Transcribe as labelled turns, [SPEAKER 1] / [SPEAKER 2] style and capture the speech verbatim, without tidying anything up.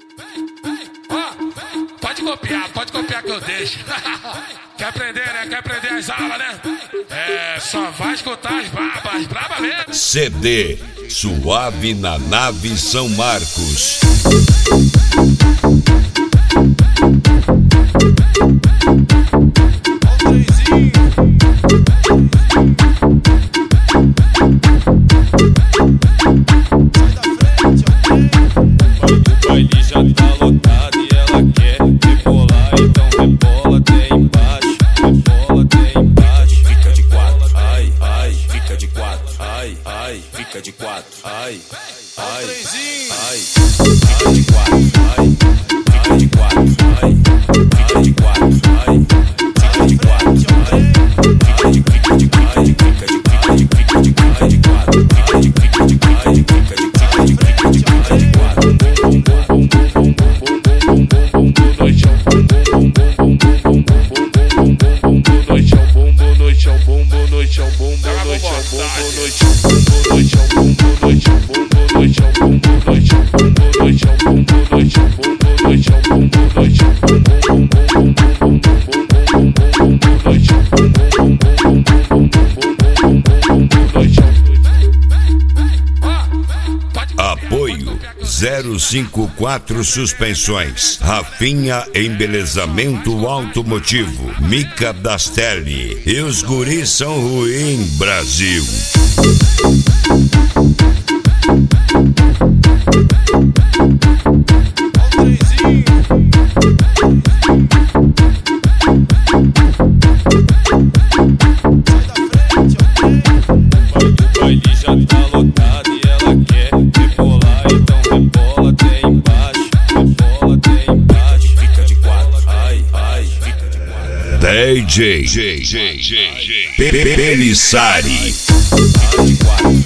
[SPEAKER 1] Pode copiar, pode copiar que eu deixo. Quer aprender, né? Quer aprender as aulas, né? É, só vai escutar as brabas, braba mesmo.
[SPEAKER 2] C D Suave na Nave São Marcos.
[SPEAKER 3] O baile já tá lotado e ela quer rebolar, então rebola até embaixo, rebola até embaixo. Fica de quatro, ai, ai, fica de quatro, ai, ai, fica de quatro, ai, ai, ai, fica de quatro, ai, fica de quatro, ai, fica de quatro, ai, fica de quatro, ai, fica de fica de ai, fica de ai, fica de ai, de quatro, ai, fica de ai, fica de ai, fica de ai, de quatro.
[SPEAKER 2] Apoio zero cinco quatro Suspensões, Rafinha Embelezamento Automotivo, Mica Dastelli e os guris são ruim, Brasil.
[SPEAKER 3] O baile já tá lotado e ela quer rebolar, então rebola até embaixo, rebola até embaixo. Fica de quatro, ai, ai, fica de quatro.
[SPEAKER 2] D J Pelissari.
[SPEAKER 3] Fica de quatro.